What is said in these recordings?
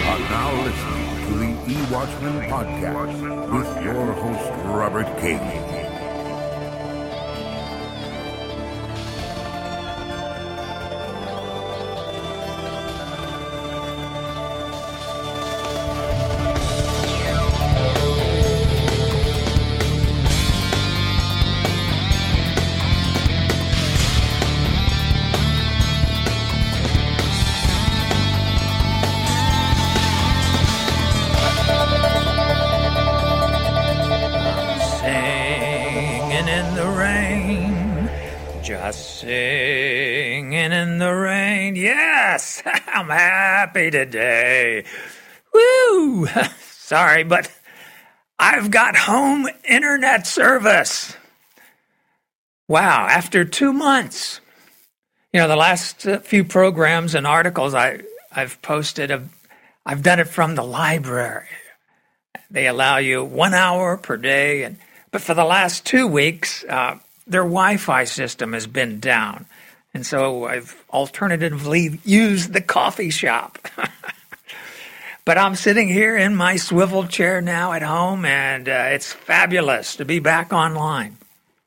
are now listening to the E-Watchman Podcast with your host, Robert King. Just singing in the rain. Yes, I'm happy today. Woo! Sorry, but I've got home internet service. Wow, after 2 months. You know, the last few programs and articles I've posted, I've done it from the library. They allow you 1 hour per day, but for the last 2 weeks, their Wi-Fi system has been down. And so I've alternatively used the coffee shop. But I'm sitting here in my swivel chair now at home, and it's fabulous to be back online.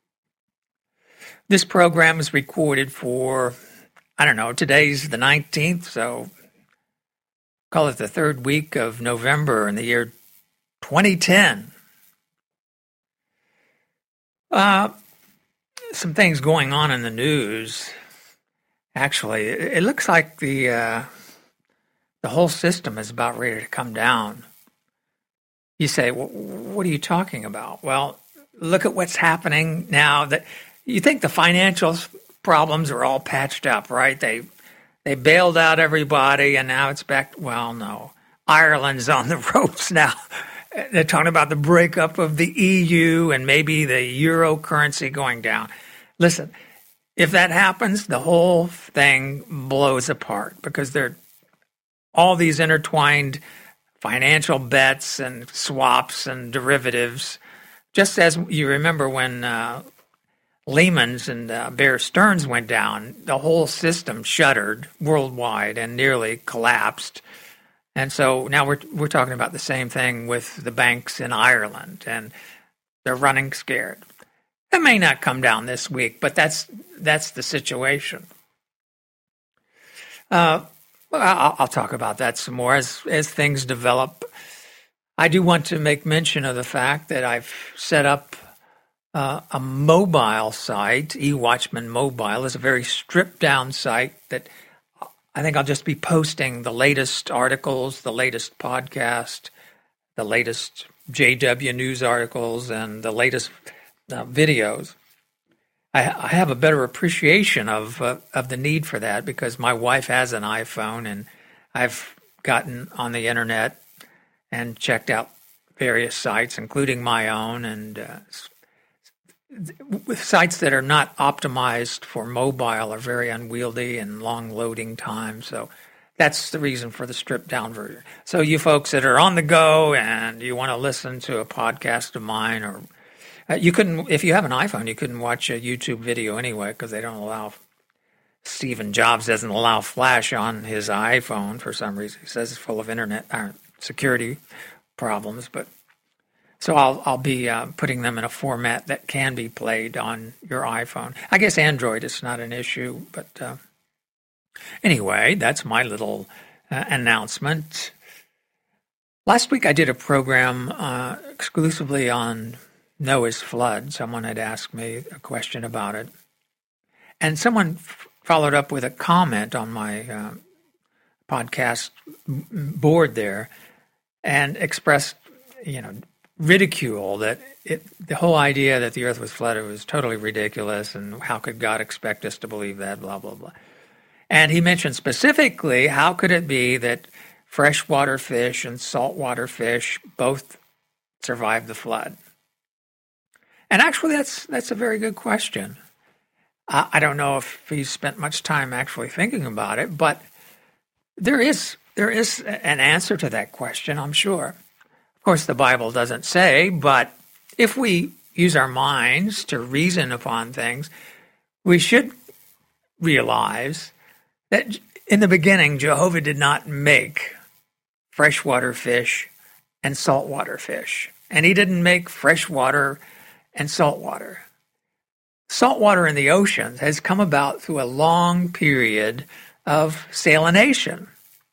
This program is recorded for, today's the 19th, so call it the third week of November in the year 2010. Some things going on in the news. Actually, it looks like the whole system is about ready to come down. You say, well, what are you talking about? Well, look at what's happening now. That you think the financial problems are all patched up, right? They bailed out everybody, and now it's back. Well, no, Ireland's on the ropes now. They're talking about the breakup of the EU and maybe the euro currency going down. Listen, if that happens, the whole thing blows apart because there are all these intertwined financial bets and swaps and derivatives. Just as you remember when Lehman's and Bear Stearns went down, the whole system shuttered worldwide and nearly collapsed. And so now we're talking about the same thing with the banks in Ireland, and they're running scared. It may not come down this week, but that's the situation. I'll talk about that some more as things develop. I do want to make mention of the fact that I've set up a mobile site. E-Watchman Mobile is a very stripped-down site that I think I'll just be posting the latest articles, the latest podcast, the latest JW News articles, and the latest videos. I have a better appreciation of the need for that because my wife has an iPhone, and I've gotten on the internet and checked out various sites, including my own, and sites that are not optimized for mobile are very unwieldy and long loading times. So that's the reason for the stripped down version. So you folks that are on the go and you want to listen to a podcast of mine, or you couldn't, if you have an iPhone, you couldn't watch a YouTube video anyway because they don't allow, Stephen Jobs doesn't allow Flash on his iPhone for some reason. He says it's full of internet security problems, but so I'll be putting them in a format that can be played on your iPhone. I guess Android is not an issue, but anyway, that's my little announcement. Last week I did a program exclusively on Noah's flood. Someone had asked me a question about it, and someone followed up with a comment on my podcast board there and expressed, ridicule that the whole idea that the earth was flooded was totally ridiculous, and how could God expect us to believe that, blah, blah, blah. And he mentioned specifically, how could it be that freshwater fish and saltwater fish both survived the flood? And actually, that's a very good question. I don't know if he spent much time actually thinking about it, but there is an answer to that question, I'm sure. Of course, the Bible doesn't say, but if we use our minds to reason upon things, we should realize that in the beginning, Jehovah did not make freshwater fish and saltwater fish. And he didn't make freshwater and saltwater. Saltwater in the oceans has come about through a long period of salination.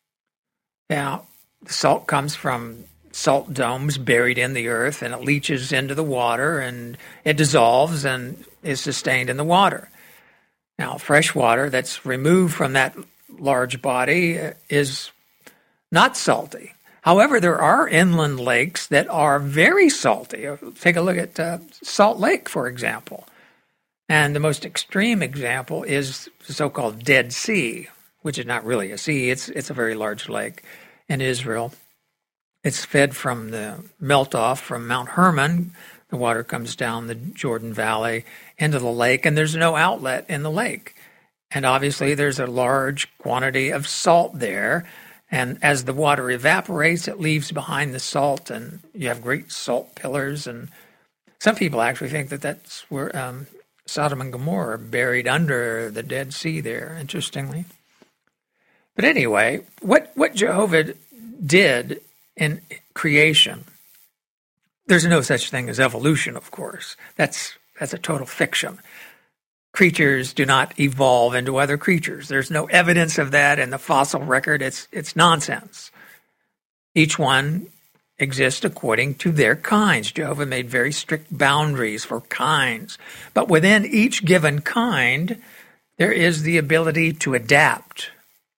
Now, the salt comes from salt domes buried in the earth, and it leaches into the water, and it dissolves and is sustained in the water. Now, fresh water that's removed from that large body is not salty. However, there are inland lakes that are very salty. Take a look at Salt Lake, for example. And the most extreme example is the so-called Dead Sea, which is not really a sea. It's a very large lake in Israel. It's fed from the melt-off from Mount Hermon. The water comes down the Jordan Valley into the lake, and there's no outlet in the lake. And obviously there's a large quantity of salt there. And as the water evaporates, it leaves behind the salt, and you have great salt pillars. And some people actually think that that's where Sodom and Gomorrah are buried under the Dead Sea there, interestingly. But anyway, what Jehovah did in creation, there's no such thing as evolution, of course. That's a total fiction. Creatures do not evolve into other creatures. There's no evidence of that in the fossil record. It's nonsense. Each one exists according to their kinds. Jehovah made very strict boundaries for kinds. But within each given kind, there is the ability to adapt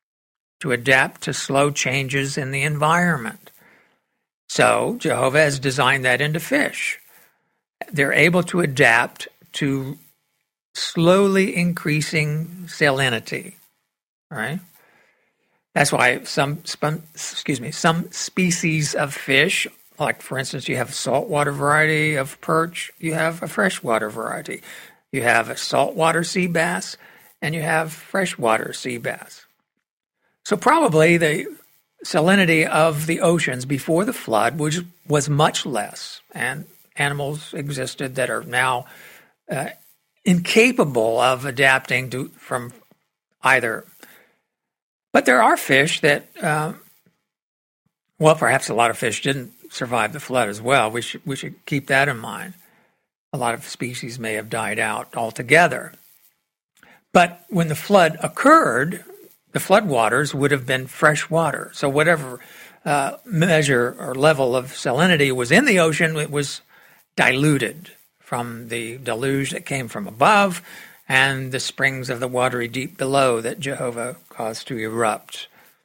to slow changes in the environment. So Jehovah has designed that into fish. They're able to adapt to slowly increasing salinity, right? That's why some species of fish, like for instance, you have a saltwater variety of perch, you have a freshwater variety. You have a saltwater sea bass, and you have freshwater sea bass. So probably the salinity of the oceans before the flood was much less, and animals existed that are now incapable of adapting from either. But there are fish that, perhaps a lot of fish didn't survive the flood as well. We should keep that in mind. A lot of species may have died out altogether. But when the flood occurred, the floodwaters would have been fresh water. So whatever measure or level of salinity was in the ocean, it was diluted from the deluge that came from above and the springs of the watery deep below that Jehovah caused to erupt.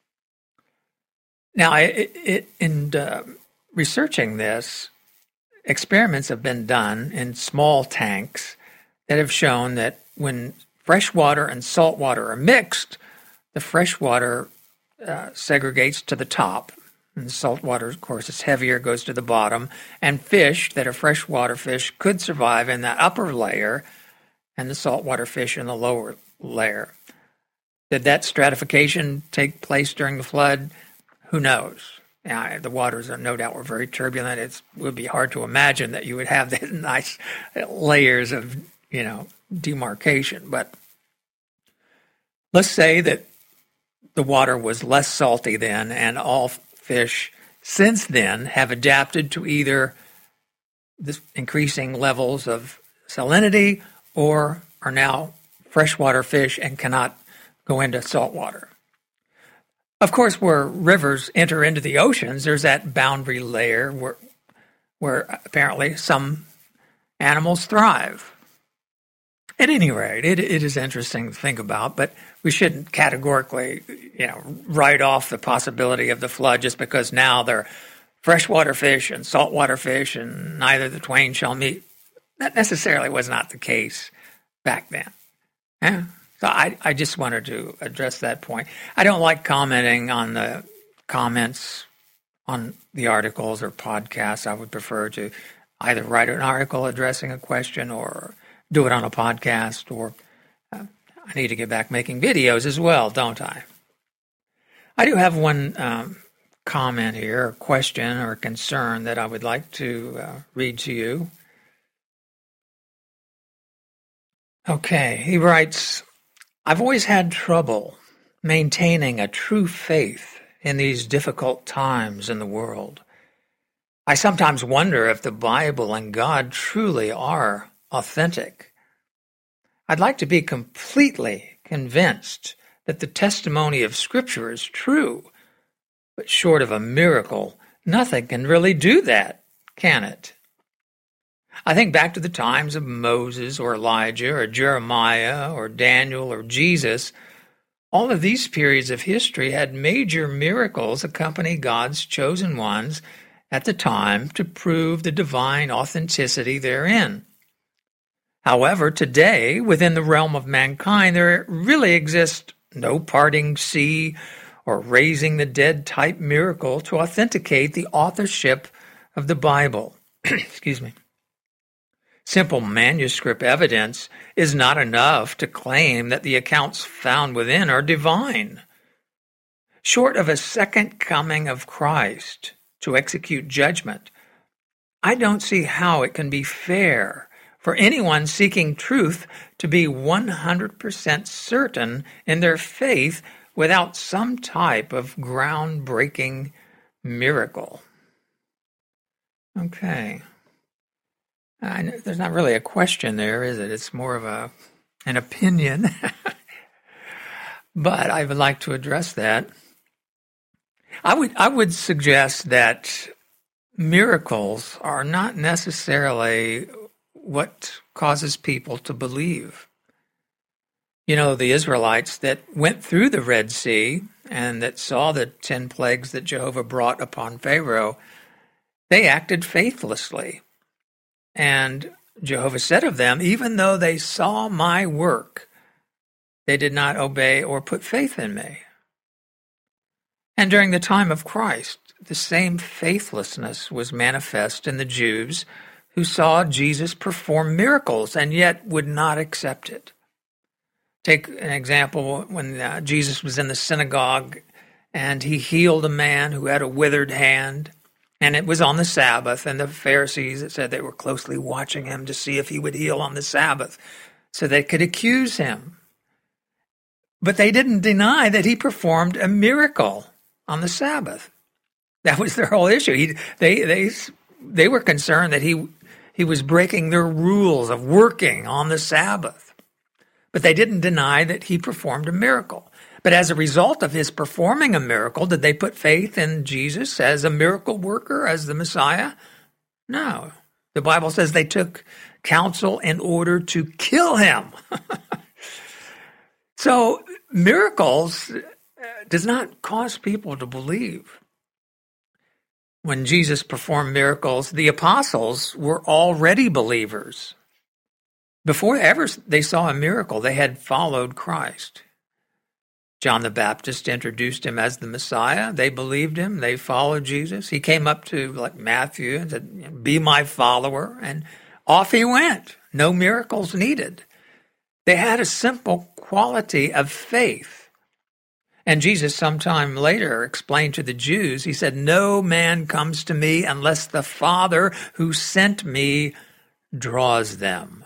Now, in researching this, experiments have been done in small tanks that have shown that when fresh water and salt water are mixed, the fresh water segregates to the top. And salt water, of course, is heavier, goes to the bottom. And fish that are freshwater fish could survive in that upper layer and the saltwater fish in the lower layer. Did that stratification take place during the flood? Who knows? Now, the waters, no doubt, were very turbulent. It would be hard to imagine that you would have the nice layers of, demarcation. But let's say that the water was less salty then, and all fish since then have adapted to either the increasing levels of salinity or are now freshwater fish and cannot go into saltwater. Of course, where rivers enter into the oceans, there's that boundary layer where apparently some animals thrive. At any rate, it is interesting to think about, but we shouldn't categorically, write off the possibility of the flood just because now they're freshwater fish and saltwater fish and neither the twain shall meet. That necessarily was not the case back then. Yeah. So I just wanted to address that point. I don't like commenting on the comments on the articles or podcasts. I would prefer to either write an article addressing a question or do it on a podcast, or I need to get back making videos as well, don't I? I do have one comment here, a question or a concern that I would like to read to you. Okay, he writes, I've always had trouble maintaining a true faith in these difficult times in the world. I sometimes wonder if the Bible and God truly are authentic. I'd like to be completely convinced that the testimony of Scripture is true, but short of a miracle, nothing can really do that, can it? I think back to the times of Moses or Elijah or Jeremiah or Daniel or Jesus. All of these periods of history had major miracles accompany God's chosen ones at the time to prove the divine authenticity therein. However, today, within the realm of mankind, there really exists no parting sea or raising the dead type miracle to authenticate the authorship of the Bible. Excuse me. Simple manuscript evidence is not enough to claim that the accounts found within are divine. Short of a second coming of Christ to execute judgment, I don't see how it can be fair for anyone seeking truth to be 100% certain in their faith without some type of groundbreaking miracle. Okay. There's not really a question there, is it? It's more of an opinion. But I would like to address that. I would suggest that miracles are not necessarily what causes people to believe. You know, the Israelites that went through the Red Sea and that saw the 10 plagues that Jehovah brought upon Pharaoh, they acted faithlessly. And Jehovah said of them, even though they saw my work, they did not obey or put faith in me. And during the time of Christ, the same faithlessness was manifest in the Jews who saw Jesus perform miracles and yet would not accept it. Take an example when Jesus was in the synagogue and he healed a man who had a withered hand. And it was on the Sabbath, and the Pharisees, it said they were closely watching him to see if he would heal on the Sabbath so they could accuse him. But they didn't deny that he performed a miracle on the Sabbath. That was their whole issue. They were concerned that he was breaking their rules of working on the Sabbath. But they didn't deny that he performed a miracle. But as a result of his performing a miracle, did they put faith in Jesus as a miracle worker, as the Messiah? No. The Bible says they took counsel in order to kill him. So miracles does not cause people to believe. When Jesus performed miracles, the apostles were already believers. Before ever they saw a miracle, they had followed Christ. John the Baptist introduced him as the Messiah. They believed him. They followed Jesus. He came up to Matthew and said, "Be my follower." And off he went. No miracles needed. They had a simple quality of faith. And Jesus sometime later explained to the Jews, he said, "No man comes to me unless the Father who sent me draws them."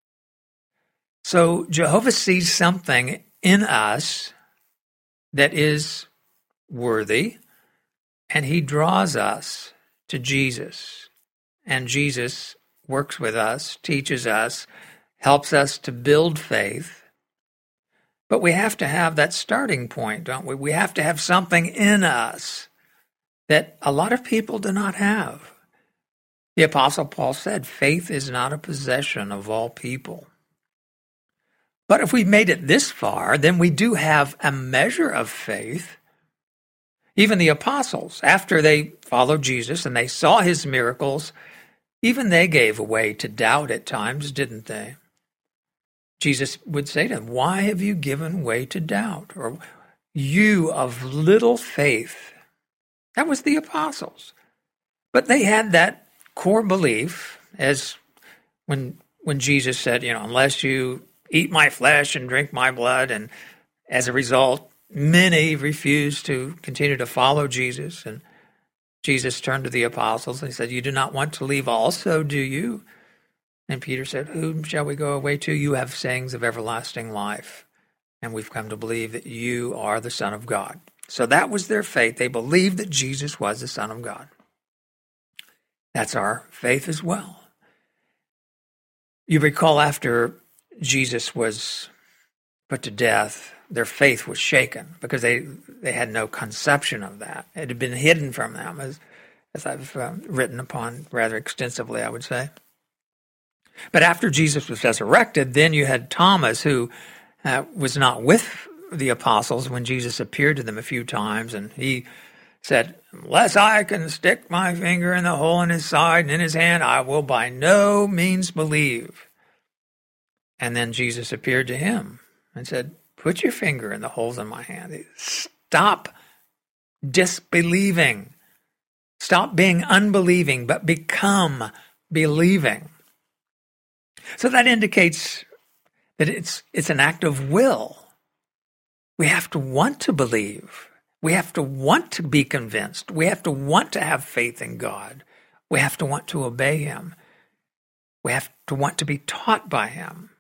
So Jehovah sees something in us that is worthy, and he draws us to Jesus. And Jesus works with us, teaches us, helps us to build faith. But we have to have that starting point, don't we? We have to have something in us that a lot of people do not have. The Apostle Paul said, faith is not a possession of all people. But if we've made it this far, then we do have a measure of faith. Even the apostles, after they followed Jesus and they saw his miracles, even they gave way to doubt at times, didn't they? Jesus would say to them, "Why have you given way to doubt?" Or, "You of little faith." That was the apostles. But they had that core belief, as when Jesus said, "Unless you eat my flesh and drink my blood," and as a result, many refused to continue to follow Jesus. And Jesus turned to the apostles and he said, "You do not want to leave also, do you?" And Peter said, "Whom shall we go away to? You have sayings of everlasting life, and we've come to believe that you are the Son of God." So that was their faith. They believed that Jesus was the Son of God. That's our faith as well. You recall after Jesus was put to death, their faith was shaken because they had no conception of that. It had been hidden from them, as I've written upon rather extensively, I would say. But after Jesus was resurrected, then you had Thomas, who was not with the apostles when Jesus appeared to them a few times, and he said, "Unless I can stick my finger in the hole in his side and in his hand, I will by no means believe." And then Jesus appeared to him and said, "Put your finger in the holes in my hand. Stop disbelieving. Stop being unbelieving, but become believing." So that indicates that it's an act of will. We have to want to believe. We have to want to be convinced. We have to want to have faith in God. We have to want to obey him. We have to want to be taught by him.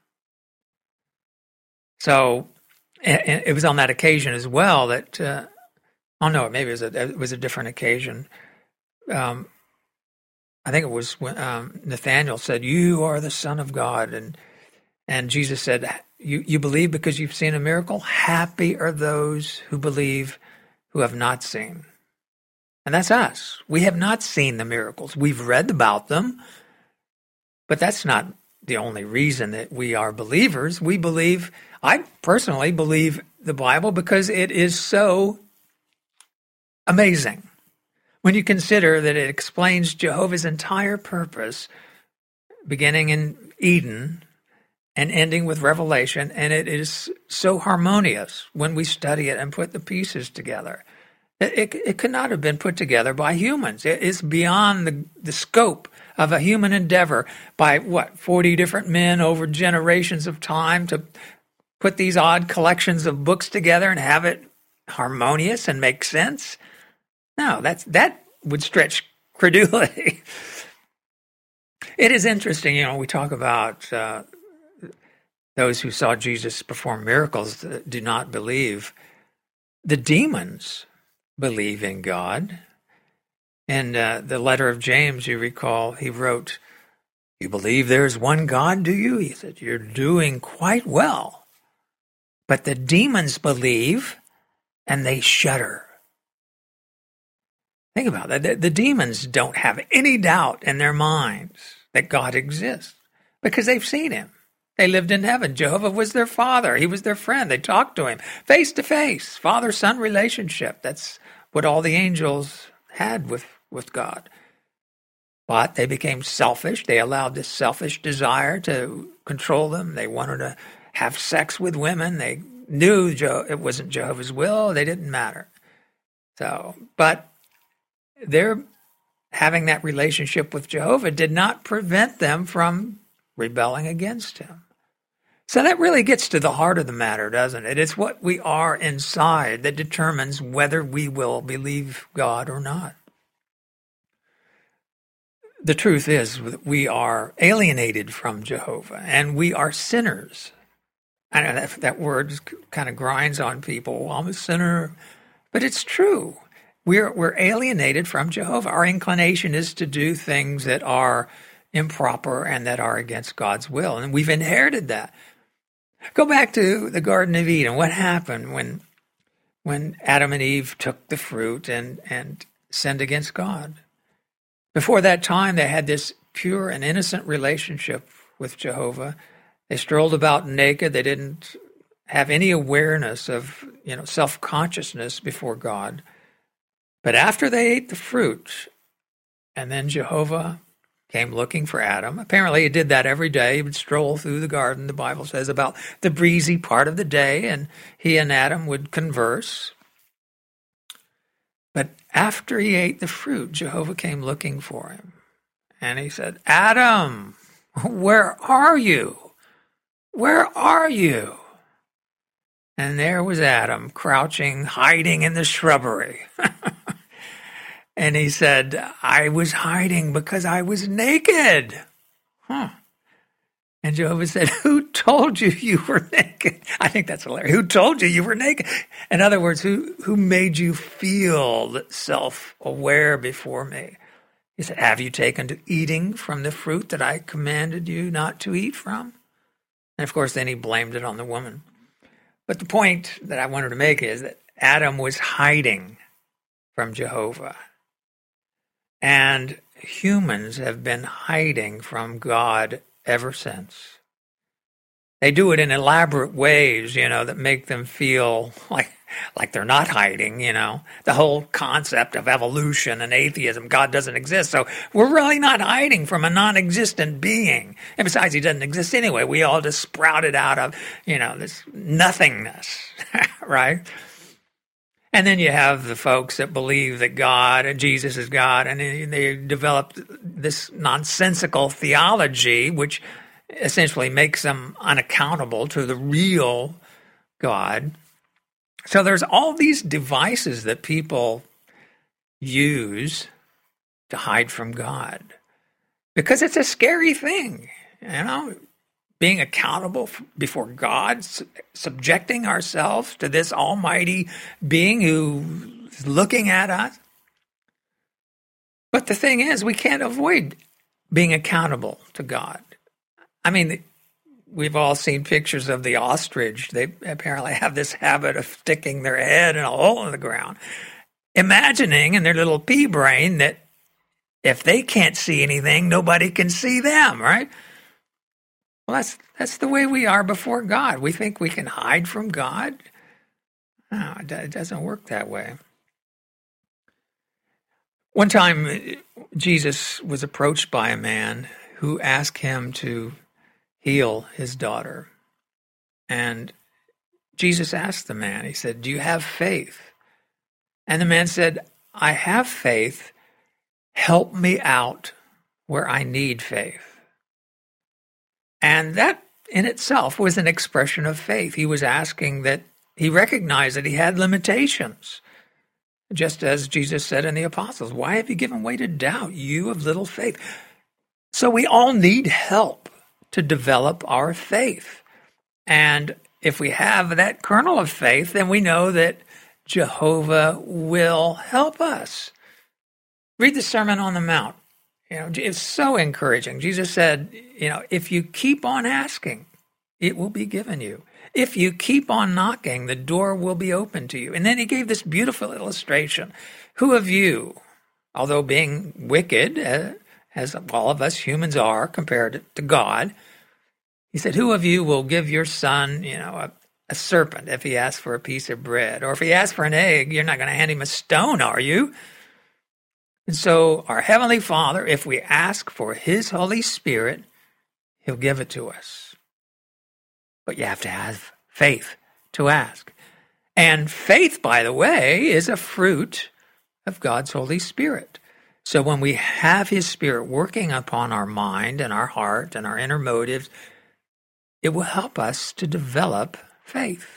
So it was on that occasion as well that, maybe it was a different occasion. I think it was when Nathanael said, "You are the Son of God." And Jesus said, you believe because you've seen a miracle? Happy are those who believe who have not seen. And that's us. We have not seen the miracles. We've read about them, but that's not the only reason that we are believers. I personally believe the Bible because it is so amazing. When you consider that it explains Jehovah's entire purpose, beginning in Eden and ending with Revelation, and it is so harmonious when we study it and put the pieces together. It could not have been put together by humans. It is beyond the scope of a human endeavor by 40 different men over generations of time to put these odd collections of books together and have it harmonious and make sense. No, that would stretch credulity. It is interesting, we talk about those who saw Jesus perform miracles that do not believe. The demons believe in God. In the letter of James, you recall, he wrote, "You believe there's one God, do you?" He said, "You're doing quite well." But the demons believe and they shudder. Think about that. The demons don't have any doubt in their minds that God exists because they've seen him. They lived in heaven. Jehovah was their father. He was their friend. They talked to him face to face, father-son relationship. That's what all the angels had with God. But they became selfish. They allowed this selfish desire to control them. They wanted to have sex with women. They knew it wasn't Jehovah's will. They didn't matter. But their having that relationship with Jehovah did not prevent them from rebelling against him. So that really gets to the heart of the matter, doesn't it? It's what we are inside that determines whether we will believe God or not. The truth is we are alienated from Jehovah, and we are sinners. I know that word kind of grinds on people. Well, I'm a sinner. But it's true. We're alienated from Jehovah. Our inclination is to do things that are improper and that are against God's will. And we've inherited that. Go back to the Garden of Eden. What happened when Adam and Eve took the fruit and sinned against God? Before that time, they had this pure and innocent relationship with Jehovah. They strolled about naked. They didn't have any awareness of, self-consciousness before God. But after they ate the fruit, and then Jehovah came looking for Adam. Apparently he did that every day. He would stroll through the garden, the Bible says, about the breezy part of the day, and he and Adam would converse. But after he ate the fruit, Jehovah came looking for him. And he said, "Adam, where are you? Where are you?" And there was Adam, crouching, hiding in the shrubbery. And he said, "I was hiding because I was naked." And Jehovah said, who told you you were naked? I think that's hilarious. Who told you you were naked? In other words, who made you feel self-aware before me? He said, have you taken to eating from the fruit that I commanded you not to eat from? And of course, then he blamed it on the woman. But the point that I wanted to make is that Adam was hiding from Jehovah. And humans have been hiding from God ever since. They do it in elaborate ways, that make them feel like they're not hiding, The whole concept of evolution and atheism, God doesn't exist. So we're really not hiding from a non-existent being. And besides, he doesn't exist anyway. We all just sprouted out of, this nothingness, right? And then you have the folks that believe that God and Jesus is God, and they developed this nonsensical theology, which essentially makes them unaccountable to the real God. So there's all these devices that people use to hide from God, because it's a scary thing, being accountable before God, subjecting ourselves to this almighty being who is looking at us. But the thing is, we can't avoid being accountable to God. I mean, we've all seen pictures of the ostrich. They apparently have this habit of sticking their head in a hole in the ground, imagining in their little pea brain that if they can't see anything, nobody can see them, right? Well, that's the way we are before God. We think we can hide from God. No, it doesn't work that way. One time, Jesus was approached by a man who asked him to heal his daughter. And Jesus asked the man, he said, do you have faith? And the man said, I have faith. Help me out where I need faith. And that in itself was an expression of faith. He was asking that he recognized that he had limitations. Just as Jesus said in the apostles, why have you given way to doubt, you of little faith? So we all need help to develop our faith. And if we have that kernel of faith, then we know that Jehovah will help us. Read the Sermon on the Mount. It's so encouraging. Jesus said, if you keep on asking, it will be given you. If you keep on knocking, the door will be open to you. And then he gave this beautiful illustration. Who of you, although being wicked, as all of us humans are compared to God, he said, who of you will give your son, a serpent if he asks for a piece of bread? Or if he asks for an egg, you're not going to hand him a stone, are you? And so our Heavenly Father, if we ask for His Holy Spirit, He'll give it to us. But you have to have faith to ask. And faith, by the way, is a fruit of God's Holy Spirit. So when we have His Spirit working upon our mind and our heart and our inner motives, it will help us to develop faith.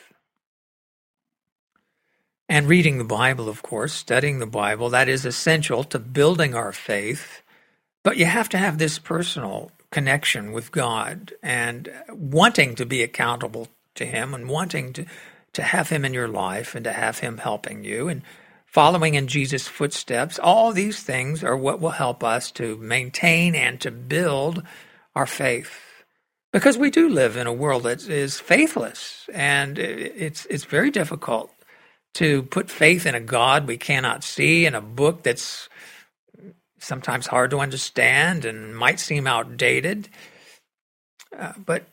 And reading the Bible, of course, studying the Bible, that is essential to building our faith. But you have to have this personal connection with God and wanting to be accountable to Him and wanting to have Him in your life and to have Him helping you and following in Jesus' footsteps. All these things are what will help us to maintain and to build our faith. Because we do live in a world that is faithless, and it's very difficult to put faith in a God we cannot see, in a book that's sometimes hard to understand and might seem outdated. But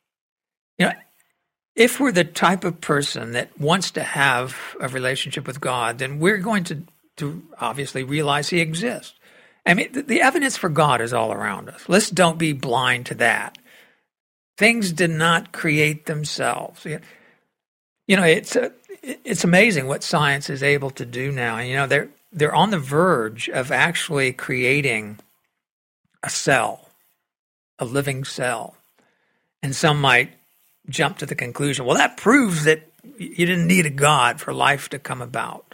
if we're the type of person that wants to have a relationship with God, then we're going to obviously realize He exists. I mean, the evidence for God is all around us. Let's don't be blind to that. Things did not create themselves. It's amazing what science is able to do now. They're on the verge of actually creating a cell, a living cell. And some might jump to the conclusion, well, that proves that you didn't need a God for life to come about.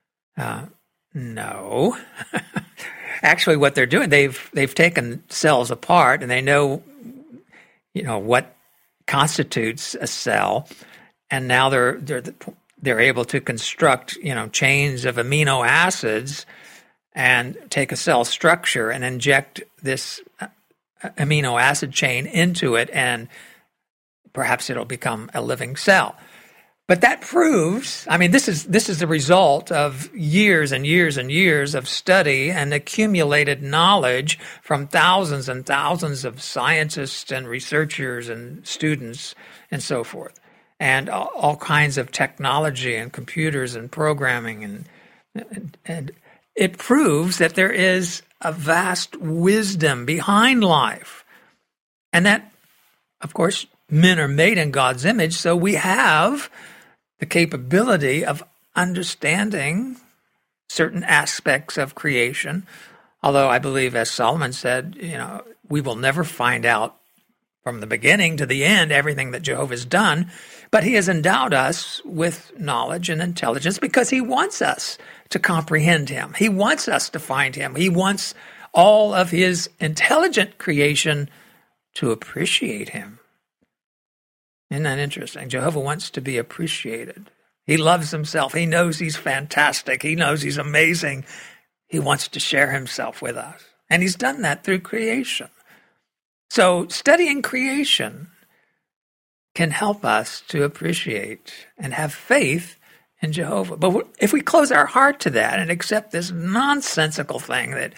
No. Actually, what they're doing, they've taken cells apart, and they know what constitutes a cell, and now they're able to construct chains of amino acids and take a cell structure and inject this amino acid chain into it, and perhaps it'll become a living cell. But that proves, this is the result of years and years and years of study and accumulated knowledge from thousands and thousands of scientists and researchers and students and so forth, and all kinds of technology and computers and programming, and it proves that there is a vast wisdom behind life, and that, of course, men are made in God's image, so we have the capability of understanding certain aspects of creation. Although I believe, as Solomon said, we will never find out from the beginning to the end everything that Jehovah has done, but he has endowed us with knowledge and intelligence because he wants us to comprehend him. He wants us to find him. He wants all of his intelligent creation to appreciate him. Isn't that interesting? Jehovah wants to be appreciated. He loves himself. He knows he's fantastic. He knows he's amazing. He wants to share himself with us. And he's done that through creation. So studying creation can help us to appreciate and have faith in Jehovah. But if we close our heart to that and accept this nonsensical thing that,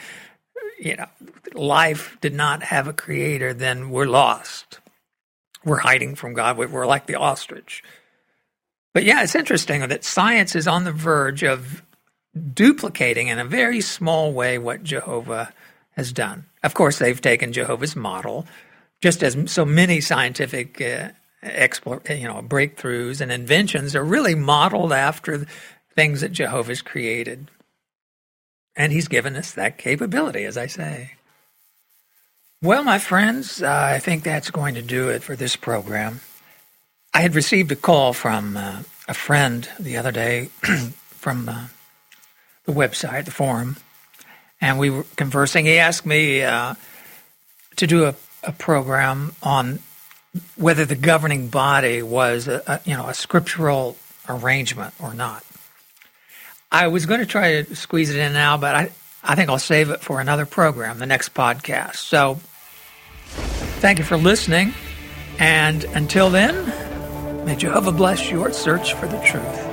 life did not have a creator, then we're lost. We're hiding from God. We're like the ostrich. But yeah, it's interesting that science is on the verge of duplicating in a very small way what Jehovah has done. Of course, they've taken Jehovah's model, just as so many scientific breakthroughs and inventions are really modeled after things that Jehovah's created. And he's given us that capability, as I say. Well, my friends, I think that's going to do it for this program. I had received a call from a friend the other day from the website, the forum, and we were conversing. He asked me to do a program on whether the governing body was a scriptural arrangement or not. I was going to try to squeeze it in now, but I think I'll save it for another program, the next podcast. So thank you for listening, and until then, may Jehovah bless your search for the truth.